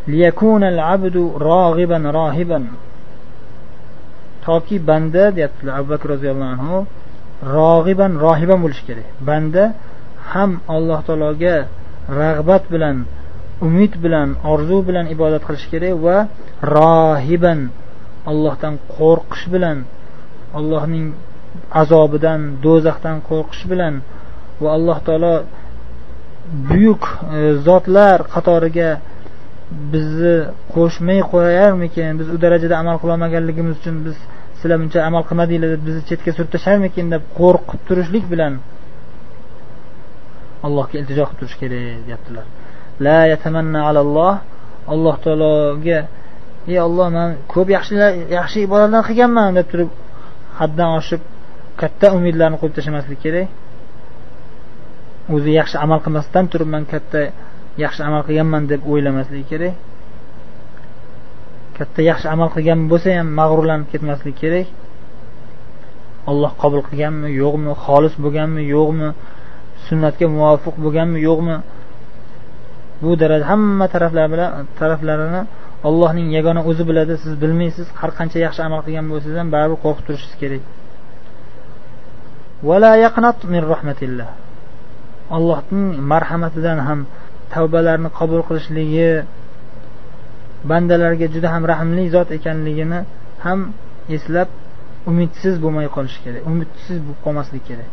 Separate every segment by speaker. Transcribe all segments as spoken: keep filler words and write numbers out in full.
Speaker 1: liyakuna al-abdu raghiban rahiban, toki banda deyaptilar Abu Bakr roziyallohu anhu rag'iban rohiban bo'lish kerak. Banda ham Alloh taologa rag'bat bilan, umid bilan, orzu bilan ibodat qilish kerak va rohiban Allohdan qo'rqish bilan, Allohning azobidan, do'zaxdan qo'rqish bilan va Alloh taolo buyuk e, zotlar qatoriga bizni qo'shmay qo'yarmikin, biz u darajada amal qila olmaganligimiz uchun biz sizlar buncha amal qilmadinglar deb bizni chetga surib tasharmikin deb qo'rqib turishlik bilan Allohga iltijo qilib turish kerak deyaptilar. La yatamanna alalloh, Alloh taologa ey Alloh, men ko'p yaxshi yaxshi ibodatlar qilganman deb turib haddan oshib katta umidlarni qo'yib tashlamaslik kerak. O'zi yaxshi amal qilmasdan turib men katta yaxshi amal qilganman deb o'ylamaslik kerak. Katta yaxshi amal qilgan bo'lsa ham mag'rurlanib ketmaslik kerak. Alloh qabul qilganmi, yo'qmi, xolis bo'lganmi, yo'qmi, sunnatga muvofiq bo'lganmi, yo'qmi, bu daraja hamma taraflar bilan taraflarini Allohning yagona o'zi biladi. Siz bilmaysiz. Har qancha yaxshi amal qilgan bo'lsangiz ham baribir qo'rqib turishingiz kerak. Wala yaqnat min rahmatillah, Allohning marhamatidan ham, tavbalarni qabul qilishligi, bandalarga juda ham rahimli zot ekanligini ham eslab umidsiz bo'lmay qolish kerak. Umidsiz bo'lib qolmaslik kerak.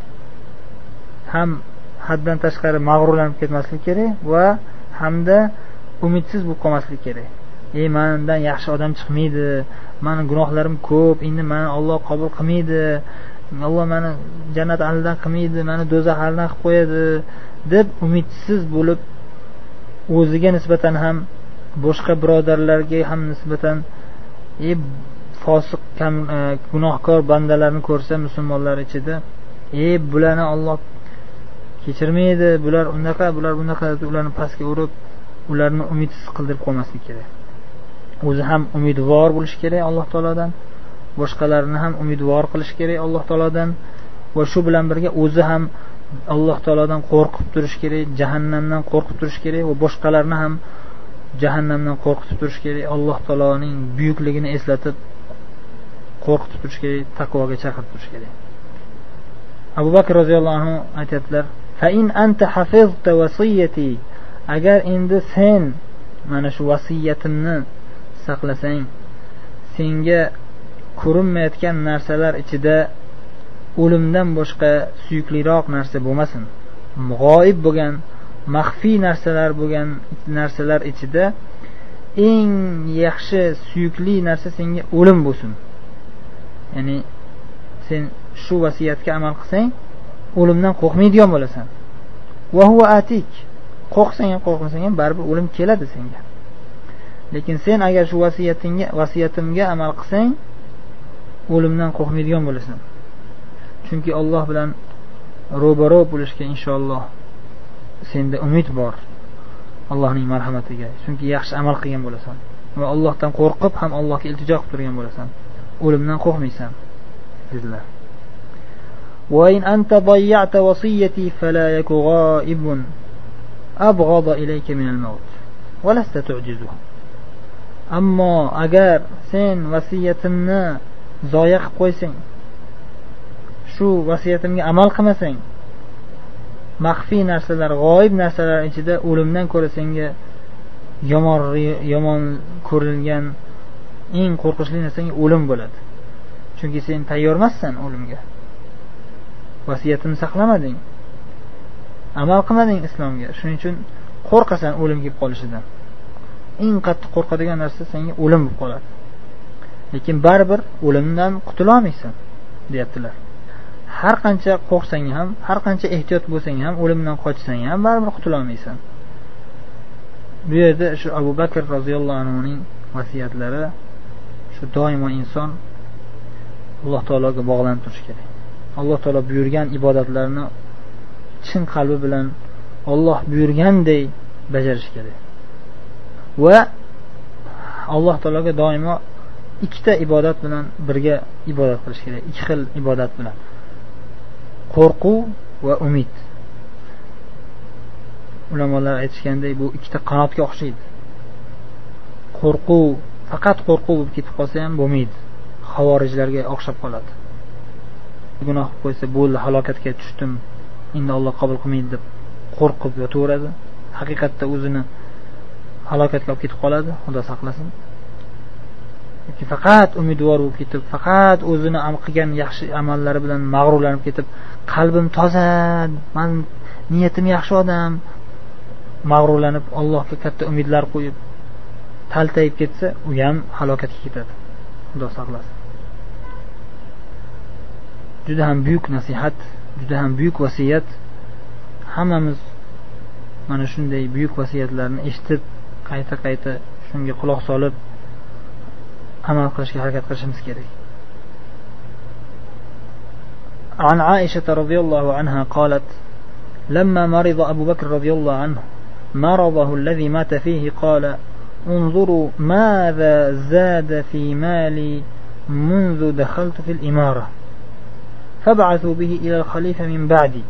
Speaker 1: Ham haddan tashqari mag'rurlanib ketmaslik kerak va hamda umidsiz bo'lib qolmaslik kerak. Ey, mendan yaxshi odam chiqmaydi, meni gunohlarim ko'p, endi meni Alloh qabul qilmaydi, Alloh meni jannat ahlidan qilmaydi, meni do'zax ahlidan qilib qo'yadi deb umidsiz bo'lib, o'ziga nisbatan ham boshqa birodarlarga ham nisbatan ey fosiq, kam gunohkor bandalarni ko'rsa musulmonlar ichida, ey bularni Alloh kechirmaydi, bular unaqa, bular bunaqa deb ularni pastga urib, ularni umidsiz qildirib qo'ymaslik kerak. O'zi ham umidvor bo'lish kerak Alloh taolodan, boshqalarni ham umidvor qilish kerak Alloh taolodan va shu bilan birga o'zi ham Alloh taolodan qo'rqib turish kerak, jahannamdan qo'rqib turish kerak va boshqalarni ham jahannamdan qo'rqitib turish kerak. Alloh taoloning buyukligini eslatib qo'rqitib turish kerak, taqvoga chaqirib turish kerak. Abu Bakr roziyallohu anhu aytadilar: "Fa in anta hafizta wasiyati", agar endi sen mana shu vasiyatimni saqlasang, senga ko'rinmayotgan narsalar ichida o'limdan boshqa suyukliroq narsa bo'lmasin, g'oyib bo'lgan, maxfiy narsalar bo'lgan narsalar ichida eng yaxshi suyukli narsa senga o'lim bo'lsin. Ya'ni sen shu vasiyatga amal qilsang, o'limdan qo'rqmaydigan bo'lasan. Va huwa atik, qo'rqsang ham qo'rqmasang ham baribir o'lim keladi senga. Lekin sen agar shu vasiyatingga, vasiyatimga amal qilsang, o'limdan qo'rqmaydigan bo'lasan. Chunki Alloh bilan ro'baro bo'lishga inshaalloh senda umid bor, Allohning marhamatiga. Chunki yaxshi amal qilgan bo'lasan va Allohdan qo'rqib ham Allohga iltijo qilib turgan bo'lasan. O'limdan qo'rqmaysan dedilar. Wa in anta dayya'ta wasiyati fala yaku ghaibun abghada ilayka min al-maut wa lasta tu'jizuhu. Ammo agar sen vasiyatimni zoya qilib qo'ysang, shu vasiyatimga amal qilmasang, maxfiy narsalar, g'oyib narsalar ichida o'limdan ko'ra senga yomon yomon ko'rilgan eng qo'rqinchli narsa o'lim bo'ladi. Chunki sen tayyor emassan o'limga. Vasiyatini saqlamading, amal qilmading islomga. Shuning uchun qo'rqasan o'lim kelib qolishidan. Eng qattiq qo'rqadigan narsa senga o'lim bo'lib qoladi. Lekin baribir o'limdan qutula olmaysan, deyaptilar. Har qancha qo'rqsang ham, har qancha ehtiyot bo'lsang ham, o'limdan qochsang ham baribir qutula olmaysan. Bu yerda shu Abu Bakr roziyallohu anhu ning vasiyatlari shu doimo inson Alloh taologa bog'lanib turish kerak. Alloh taolo buyurgan ibodatlarni chin qalbi bilan Alloh buyurganday bajarish kerak. Va Alloh taologa doimo ikkita ibodat bilan birga ibodat qilish kerak. Ikki xil ibodat bilan. Qo'rquv va umid. Ulamolar aytishganday bu ikkita qanotga o'xshaydi. qo'rquv, faqat qo'rquv bo'lib ketib qolsa ham bo'lmaydi, xavorijlarga o'xshab qoladi. Gunoh qilib qo'ysa bo'ldi, halokatga tushdim, endi Alloh qabul qilmaydi deb qo'rqib yotaveradi. Haqiqatda o'zini halokatga olib ketib qoladi, Xudo saqlasin. Yoki faqat umidvor bo'lib ketib, faqat o'zini qilgan yaxshi amallari bilan mag'rurlanib ketib, qalbim toza, men niyatim yaxshi odam, mag'rurlanib Allohga katta umidlar qo'yib taltayib ketsa, u ham halokatga ketadi. Xudo saqlasin. Juda ham buyuk nasihat, juda ham buyuk vasiyat. Hammamiz mana shunday buyuk vasiyatlarni eshitib, qayta-qayta shunga quloq solib amal qilishga harakat qilishimiz kerak. عن عائشة رضي الله عنها قالت: لما مرض أبو بكر رضي الله عنه مرضه الذي مات فيه قال: انظروا ماذا زاد في مالي منذ دخلت في الإمارة فبعثوا به إلى الخليفة من بعدي.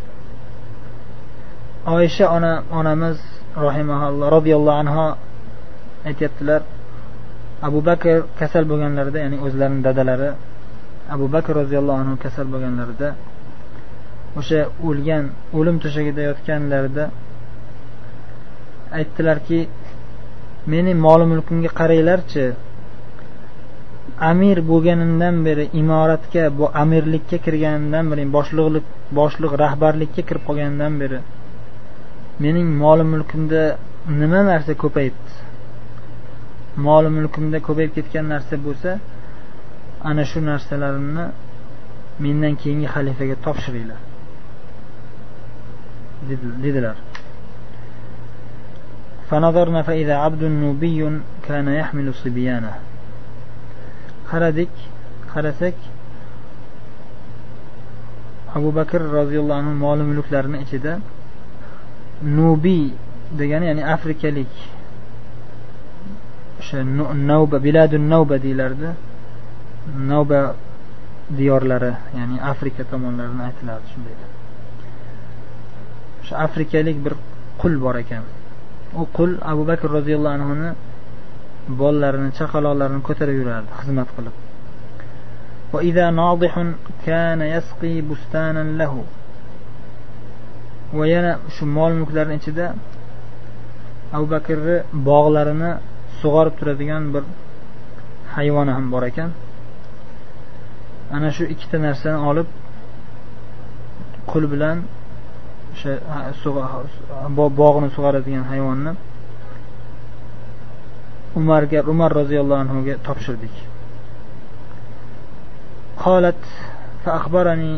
Speaker 1: Oysha ona onamiz rahimahalloh radhiyallohu anha aytibdilar, Abu Bakr kasal bo'lganlarida, ya'ni o'zlarining dadalari Abu Bakr radhiyallohu anhu kasal bo'lganlarida, o'sha o'lgan, o'lim to'shagida yotganlarida aytdilarki, meni mol mulkimga qaranglarchi, amir bo'lganimdan beri, imoratga, bu amirlikka kirganimdan beri, boshliqlik, boshliq rahbarlikka kirib qolganimdan beri mening mol mulkimda nima narsa ko'payibdi. Mol mulkimda ko'payib ketgan narsa bo'lsa, ana shu narsalarimni mendan keyingi xalifaga topshiringlar dedilar. فنظرنا فإذا عبد نوبي كان يحمل صبيانه. qaradik, qarasak Abu Bakr roziyallohu anhu mol mulklarini ichida Nubiy degani, ya'ni afrikalik, o'sha Navba, biladun Navba deylardi. Navba diyorlari, ya'ni Afrika tomonlarini aytiladi shunday. O'sha afrikalik bir qul bor ekan. U qul Abu Bakr roziyallohu anhu ni bolalarini, chaqaloqlarini ko'tarib yurardi, xizmat qilib. Va idza nadihun kana yasqi bustanan lahu. Va yana shu mol mulklarning ichida Abu Bakrning bog'larini sug'orib turadigan bir hayvoni ham bor ekan. Ana shu ikkita narsani olib qul bilan o'sha bog'ni sug'oradigan hayvonni Umarga, Umar roziyallohu anhu ga topshirdik. Qalat fa akhbarani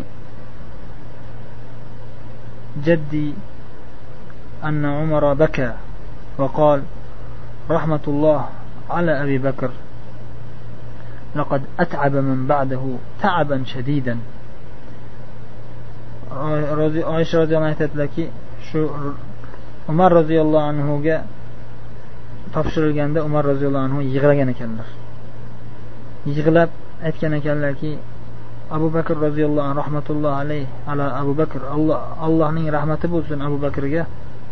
Speaker 1: جدي أن عمر بكى وقال: رحمة الله على أبي بكر، لقد أتعب من بعده تعبا شديدا. Oysha roziyallohu anha aytadilarki, shu Umar roziyallohu anhu ga topshirilganda Umar roziyallohu anhu yig'lagan ekanlar. Yig'lab aytgan ekanlarki, Abu Bakr roziyallohu anhu rahmatulloh alayhi ala Abu Bakr, Alloh Allohning rahmati bo'lsin Abu Bakrga.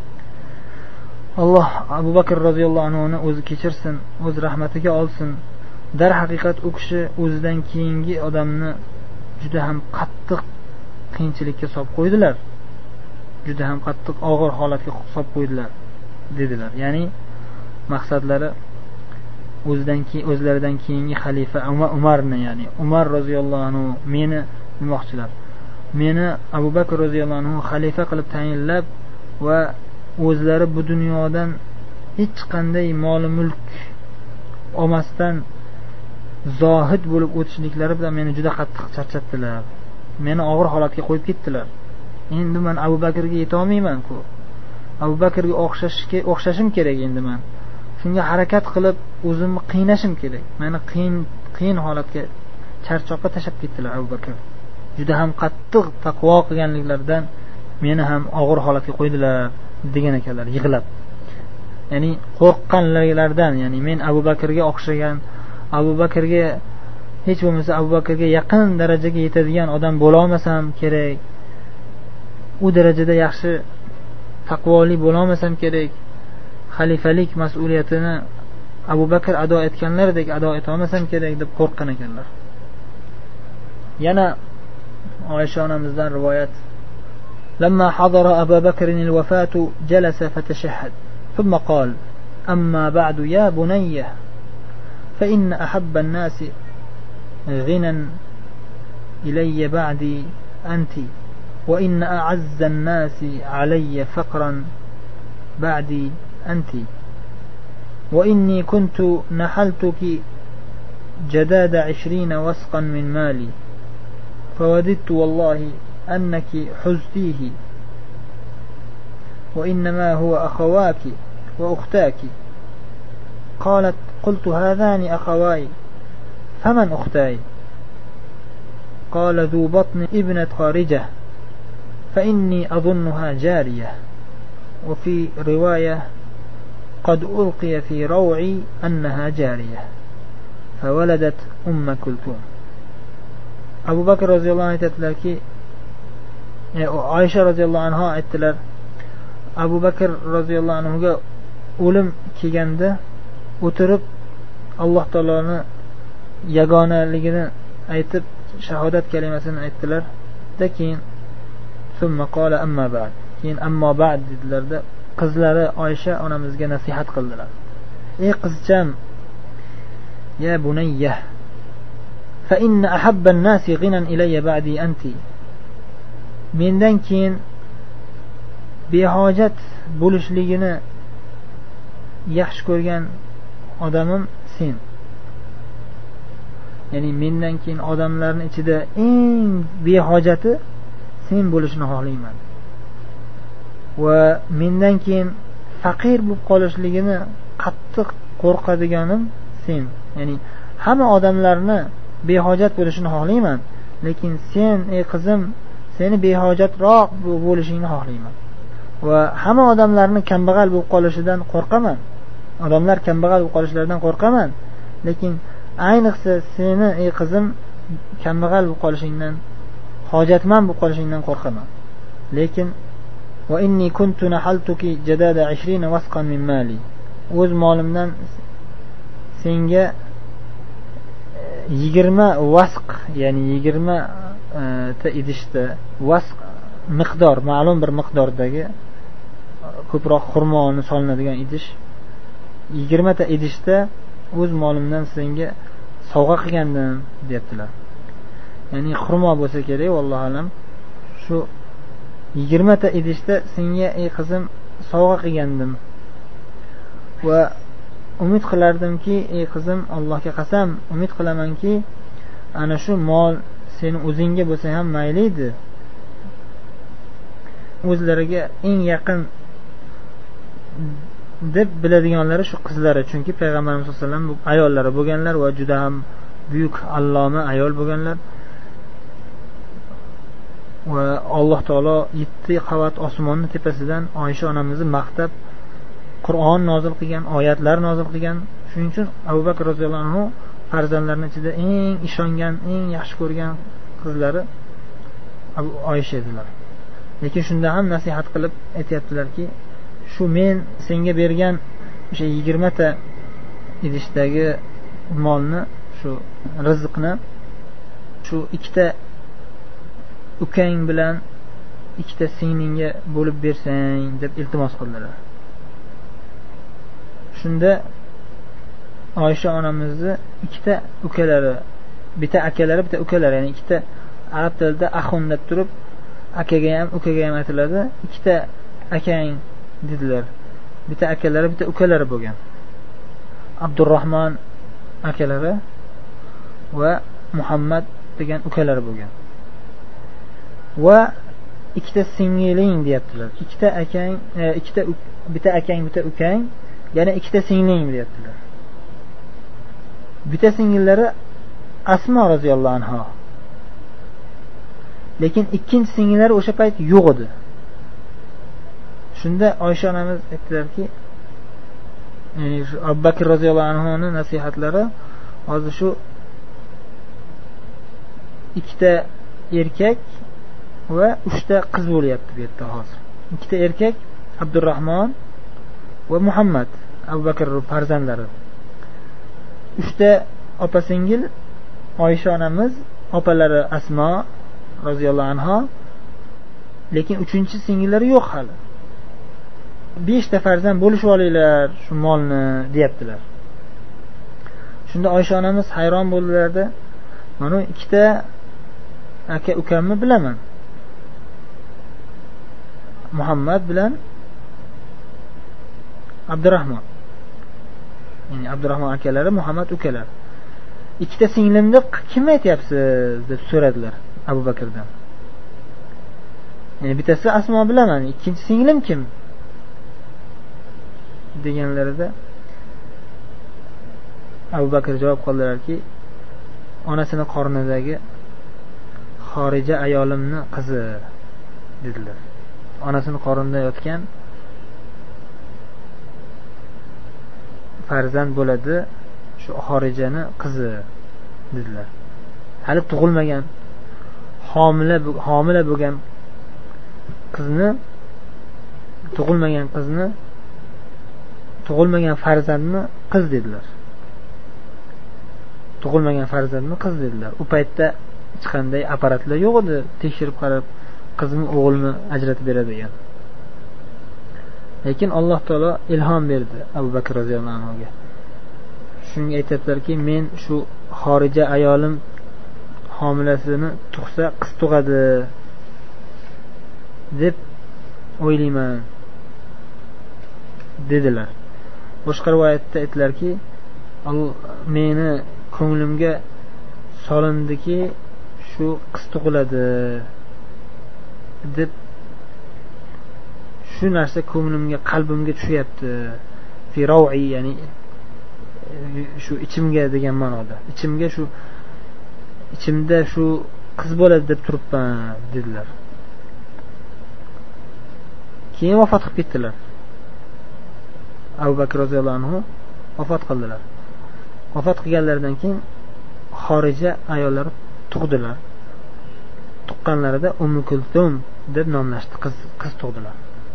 Speaker 1: Alloh Abu Bakr roziyallohu anhu ni o'zi kechirsin, o'z rahmatiga olsin. Dar haqiqat u kishi o'zidan keyingi odamni juda ham qattiq qiyinchilikka solib qo'ydilar. Juda ham qattiq og'ir holatga solib qo'ydilar dedilar. Ya'ni maqsadlari o'zidan keyin o'zlaridan keyingi xalifa Umarni, ya'ni Umar roziyallohu anhu meni demoqchilar. Meni Abu Bakr roziyallohu anhu xalifa qilib tayinlab va o'zlari bu dunyodan hech qanday mol mulk olmasdan zohid bo'lib o'tishliklari bilan meni juda qattiq charchatdilar. Meni og'ir holatga qo'yib ketdilar. Endi men Abu Bakrga yeta olmayman-ku. Abu Bakrga o'xshashga o'xshashim kerak endi men. Shunga harakat qilib o'zimni qiynashim kerak. Meni qiyin qiyin holatga, charchoqqa tashab ketdilar Abu Bakr. Juda ham qattiq taqvo qilganliklaridan meni ham og'ir holatga qo'ydilar degan ekanlar yig'lab. Ya'ni qo'rqqanliklaridan, ya'ni men Abu Bakrga o'xshagan, Abu Bakrga hech bo'lmasa Abu Bakrga yaqin darajaga yetadigan odam bo'la olmasam kerak. U darajada yaxshi taqvoli bo'la olmasam kerak. Xalifalik mas'uliyatini Abu Bakr ado etganlaridek ado eta olmasam kerak deb qo'rqqan ekanlar. Yana Oysha onamizdan rivoyat: "Lamma hadara Abu Bakr al-wafat jalasa fatashahhad, thumma qala: Amma ba'du ya bunayya, fa inna ahabba an-nas ghinan ilayya ba'di anti, wa inna a'azza an-nas alayya faqran ba'di anti. وإني كنت نحلتك جداد عشرين وسقا من مالي فوددت والله أنك حزتيه وإنما هو أخواك وأختاك. قالت: قلت هذان أخواي فمن أختاي؟ قال: ذو بطن ابنة خارجة فإني أظنها جارية. وفي رواية: قد ألقي في روعي أنها جارية فولدت أم كلثوم. Abu Bakr roziyallohu anhu aytadilarki, Oysha roziyallohu anha aytdilar, Abu Bakr roziyallohu anhuga o'lim kelganda o'tirib Alloh taoloni yagonaligini aytib shahodat kalimasini aytdilar. Da keyin summa qala amma ba'd, keyin ammo ba'd dedilarda qizlari Oysha onamizga nasihat qildilar. Ey qizcham, ya bunayya, fa inna ahabba an-nasi ghinan ilayya ba'di anti. Mendan keyin behojat bo'lishligini yaxshi ko'rgan odamim sen. Ya'ni mendan keyin odamlarning ichida eng behojati sen bo'lishini xohlayman. Va mendan keyin faqir bo'lib qolishligini qattiq qo'rqadiganim sen. Ya'ni hamma odamlarni behojat bo'lishini xohlayman, lekin sen ey qizim, seni behojatroq bo'lishingni xohlayman. Va hamma odamlarni kambag'al bo'lib qolishidan qo'rqaman. Odamlar kambag'al bo'lib qolishlaridan qo'rqaman, lekin ayniqsa seni ey qizim kambag'al bo'lib qolishingdan, hojatmand bo'lib qolishingdan qo'rqaman. Lekin va inni kuntu nahaltuki jadada ishrin wasqan min mali. O'z molimdan senga yigirma vasq, ya'ni yigirma ta idishda, vasq miqdor, ma'lum bir miqdordagi ko'proq xurmoni solinadigan idish, yigirma ta idishda o'z molimdan senga sovg'a qilgandim deyaptilar. Ya'ni xurmo bo'lsa kerak, vallohu alam, shu yigirma ta idishda senga ey qizim sovg'a qilgandim. Va umid qilardimki, ey qizim, Allohga qasam, umid qilamanki, ana shu mol seni o'zingga bo'lsa ham mayli edi. O'zlariga eng yaqin deb biladiganlari shu qizlari, chunki payg'ambarimiz sollallohu alayhi vasallam ayollari bo'lganlar va juda ham buyuk alloma ayol bo'lganlar. Va Alloh taolo yetti qavat osmonni tepasidan Oysha onamizni maqtab Qur'on nozil qilgan, oyatlar nozil qilgan. Shuning uchun Abu Bakr roziyallohu anhu farzandlarining ichida eng ishongan, eng yaxshi ko'rgan qizlari Abu Oysha edilar. Lekin shunda ham nasihat qilib aytayaptilarki, shu men senga bergan o'sha yigirma ta idishdagi molni, shu rizqni shu ikkita ukang bilan ikkita singlingga bo'lib bersang deb iltimos qildilar. Shunda Oysha onamizni ikkita ukalari, bitta akalari, bitta ukalari, ya'ni ikkita arab tilida axun deb turib, akaga ham, ukaga ham aytiladi. Ikkita akang dedilar. Bitta akalari, bitta ukalari bo'lgan. Abdurrahmon akalari va Muhammad degan ukalari bo'lgan. Va ikkita singling deyaptilar. Ikkita akang, ikkita bitta akang, bitta ukang, yana ikkita singling deyaptilar. Bitta singillari Asmo roziyallohu anha. Lekin ikkinchi singillari o'sha payt yo'q edi. Shunda Oysha onamiz aytdilarki, ya'ni Abu Bakr roziyallohu anhu ning nasihatlari hozir shu ikkita erkak va uchta qiz bo'lyapti bu yerda hozir. Ikkita erkak Abdurrahmon va Muhammad, Abu Bakr farzandlari. uchta opa singil, Oysha onamiz, opalari Asmo roziyallohu anha, lekin uchinchi singillari yo'q hali. beshta farzand bo'lishib olinglar shu molni deyaptilar. Shunda Oysha onamiz hayron bo'ldilarda, mana ikkita aka ukamni bilaman. Muhammad bilan Abdurrahmon. Ya'ni Abdurrahmon akalari, Muhammad ukalari. Ikkita singlimni kim aytyapsiz deb so'radilar Abu Bakrdan. Ya'ni bittasi Asmo bilaman, ikkinchi singlim kim? deganlarida Abu Bakr javob qildilarki, onasini qornidagi xorija ayolimni qizi dedilar. Onasini qornida yotgan farzand bo'ladi, shu xorijani qizi dedilar. Hali tug'ilmagan, homila homila bo'lgan qizni, tug'ilmagan qizni, tug'ilmagan farzandni qiz dedilar. Tug'ilmagan farzandni qiz dedilar. U paytda hech qanday apparatlar yo'q edi, tekshirib qarab qizmi o'g'ilmi ajratib beradigan. Lekin Alloh taolo ilhom berdi Abu Bakr roziyallohu anhuga. Shunga aytadilarki, men shu xorija ayolim homilasini tug'sa qiz tug'adi deb o'ylayman dedilar. Boshqa rivoyatda aytdilarki, meni ko'nglimga solindiki, shu qiz tug'iladi deb shu narsa ko'nglimga, qalbimga tushyapti. Fi raw'i, ya'ni shu ichimga degan ma'noda. Ichimga shu ichimda shu qiz bo'ladi deb turibman dedilar. Keyin vafot qilib ketdilar. Abu Bakr roziyallohu anhu vafot qildilar. Vafot qilganlaridan keyin xorija ayollari tug'dilar. Tuqqanlarida Ummu Kulthum deb nomlashdi, qiz qiz tug'dilar.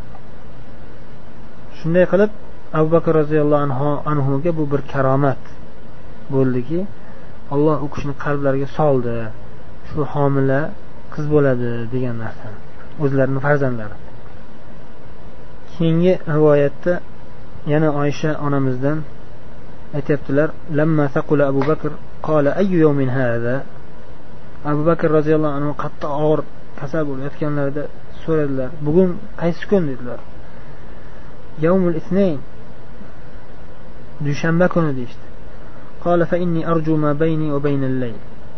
Speaker 1: Shunday qilib Abu Bakr roziyallohu anhu anhuga bu bir karomat bo'ldiki, Alloh u kishining qalblariga soldi, shu homila qiz bo'ladi degan narsa, o'zlarining farzandlari. Keyingi rivoyatda yana Oysha onamizdan aytibdilar, lamma taqula Abu Bakr qala ayyu yawmin hada. Abu Bakr roziyallohu anhu qattiq og'ir kasal bo'layotganlarida so'radilar, bugun qaysi kun dedilar. Yawmul ithnayn, dushanba kuni deydi. Qala fa inni arju ma bayni wa bayna al-layl.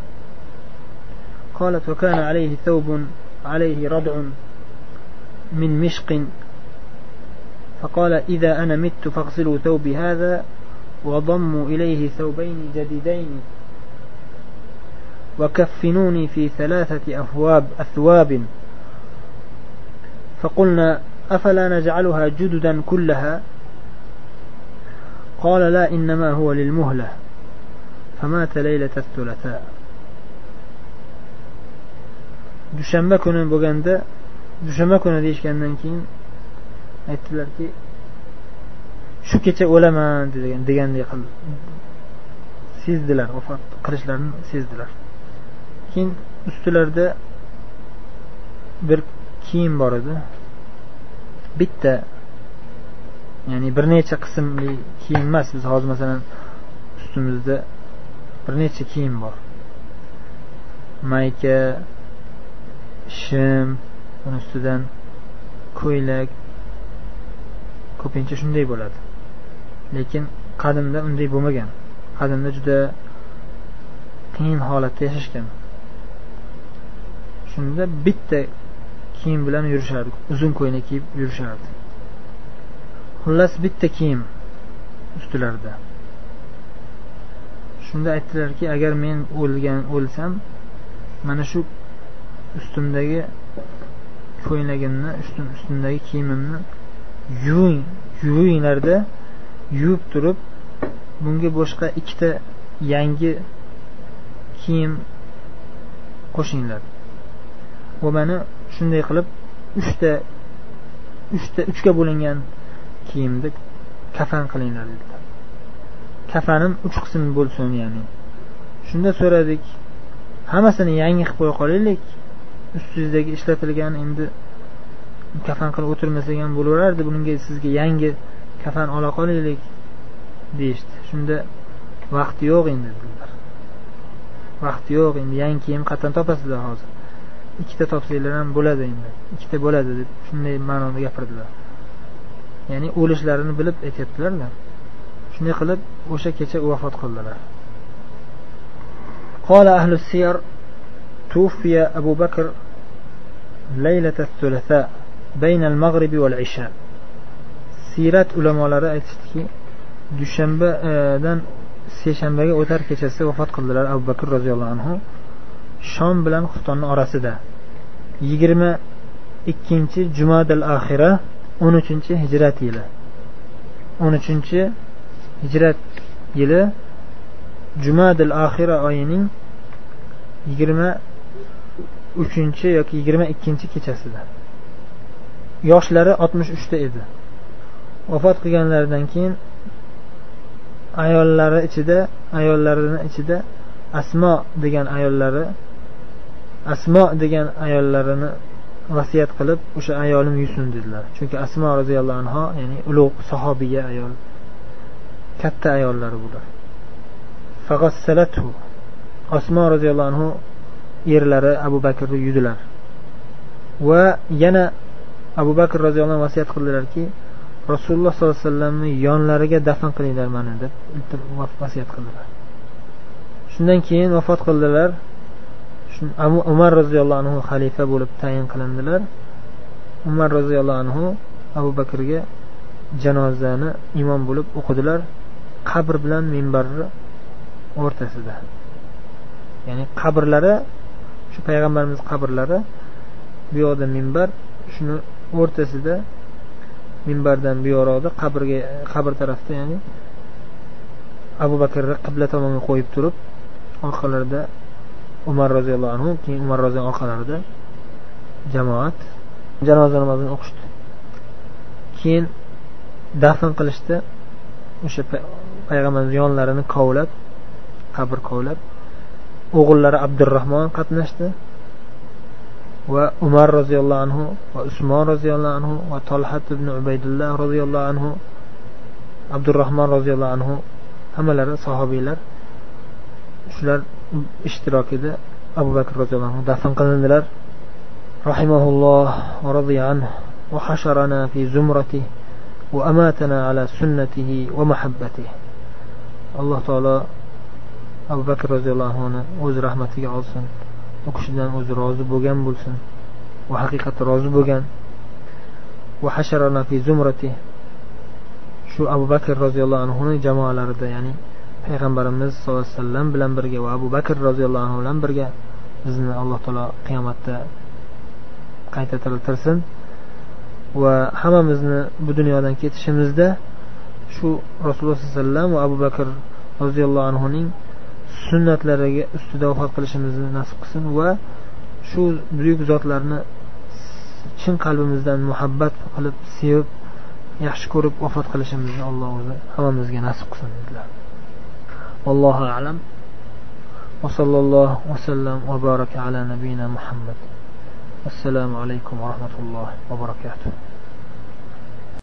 Speaker 1: Qalat wa kana alayhi thawbun alayhi rad'un min mishqin. فقال إذا أنا مت فاغسلوا ثوبي هذا وضموا إليه ثوبين جديدين وكفنوني في ثلاثة أثواب أثواب. فقلنا أفلا نجعلها جددا كلها؟ قال لا إنما هو للمهلة. فمات ليلة الثلاثاء. dushanba kuni bo'lganda, dushanba kuni deyishgandan keyin aytdilarki, shu kecha o'laman degan degandek qildi. Sezdilar, vafot qilishlarini sezdilar. Keyin ustilarida bir kiyim bor edi. Bitta, ya'ni bir necha qismli kiyim emas. Biz hozir masalan ustimizda bir necha kiyim bor. Mayka, shim, uning ustidan ko'ylak, ko'pincha shunday bo'ladi. Lekin qadimda unday bo'lmagan. Qadimda juda qiyin holatda yashashgan. Shunda bitta kiyim bilan yurishardi, uzun ko'ylak kiyib yurishardi. Xullas bitta kiyim ustilarida. Shunda aytdilarki, agar men o'lgan o'lsam, mana shu ustimdagi ko'ylagimni, ustim ustimdagi kiyimimni yuving, yuvinglarda yuvib turib, bunga boshqa ikkita yangi kiyim qo'shinglar. Va mana shunday qilib uchta uchta uchga bo'lingan kiyimni kafan qilinglar dedilar. kafanim uch qism bo'lsin, ya'ni. Shunda so'radik, hammasini yangi qilib qo'ya qolaylik, ustingizdagi ishlatilgan endi kafan qilib o'tirmasak ham bo'laverardi, bunga sizga yangi kafan ola qolaylik deyishdi. Shunda vaqti yo'q endi dedilar. Vaqti yo'q endi, yangi kiyim qatdan topasizlar hozir? Ikkita topsanglar ham bo'ladi endi. Ikkita bo'ladi deb shunday ma'noda gapirdilar. Ya'ni o'lishlarini bilib aytibdilar-da. Shunday qilib o'sha kecha vafot qildilar. Qala ahli siyar tufiya Abu Bakr laylat as-thulatha bayna al-maghrib wal-isha. Sirat ulamolari aytishdiki, dushanbadan seshanbaga o'tar kechasi vafot qildilar Abu Bakr roziyallohu anhu. Shom bilan Xuftonning orasida. yigirma ikkinchi Jumadal axira o'n uchinchi hijrat yili. o'n uchinchi hijrat yili Jumadal axira oyining yigirma uchinchi yoki yigirma ikkinchi kechasida. Yoshlari oltmish uch ta edi. Vafot qilganlaridan keyin ayollari ichida, ayollarining ichida Asmo degan ayollari Asmo degan ayollarini vasiyat qilib, o'sha ayolim yusin dedilar. Chunki Asmo roziyallohu anha, ya'ni ulug' sahobiya ayol, katta ayollari bular. Fag'assalatu. Asmo roziyallohu anhu erlari Abu Bakrni yudilar. Va yana Abu Bakr roziyallohu anhu vasiyat qildilarki, Rasululloh sollallohu alayhi vasallamni yonlariga dafn qilinglar meni deb vasiyat qildilar. Shundan keyin vafot qildilar. Umar roziyallohu anhu xalifa bo'lib tayin qilindilar. Umar roziyallohu anhu Abu Bakrga janozani imom bo'lib o'qidilar, qabr bilan minbarni o'rtasida. Ya'ni qabrlari, shu payg'ambarimiz qabrlari, bu yoqda minbar, shuni o'rtasida, minbardan bu yoqda qabrga, qabr tarafda, ya'ni Abu Bakrni qibla tomonga qo'yib turib, orqalarida Umar roziyallohu anhu, keyin Umar roziyallohu orqalarida jamoat janoza namozini o'qishdi. Keyin dafn qilishdi. O'sha payg'ambarimiz yonlarini kovlab, qabr kovlab, o'g'illari Abdurrahmon qatnashdi va Umar roziyallohu anhu va Usmon roziyallohu anhu va Talhat ibn Ubaydullah roziyallohu anhu, Abdurrahmon roziyallohu anhu, hammalari sahobiylar. Shular ishtirokida Abu Bakr roziyallohu anhu dafn qilindilar. Rahimahulloh va radiya anhu va hasharana fi zumratihi va amatana ala sunnatihi va mahabbatihi. Alloh taolo Abu Bakr roziyallohu anhuni o'z rahmatiga olsin. U kishidan o'zi rozi bo'lgan bo'lsin va haqiqatda rozi bo'lgan. Va hasharana fi zumratihi. Shu Abu Bakr roziyallohu anhuning jamoalarida, ya'ni payg'ambarimiz sollallohu alayhi vasallam bilan birga va Abu Bakr roziyallohu anhu bilan birga bizni Alloh taolo qiyomatda qayta tiriltirsin va hammamizni bu dunyodan ketishimizda shu Rasululloh sollallohu alayhi vasallam va Abu Bakr roziyallohu anhuning sunnatlariga ustida vafot qilishimizni nasib qilsin va shu buyuk zotlarni chin qalbimizdan muhabbat qilib, sevib, yaxshi ko'rib vafot qilishimizni Alloh o'zi hammamizga nasib qilsin dedilar. Allohu a'lam. Va sallallohu va sallam va baraka ala nabiyina Muhammad. Assalomu alaykum va rahmatullohi va barakatuh.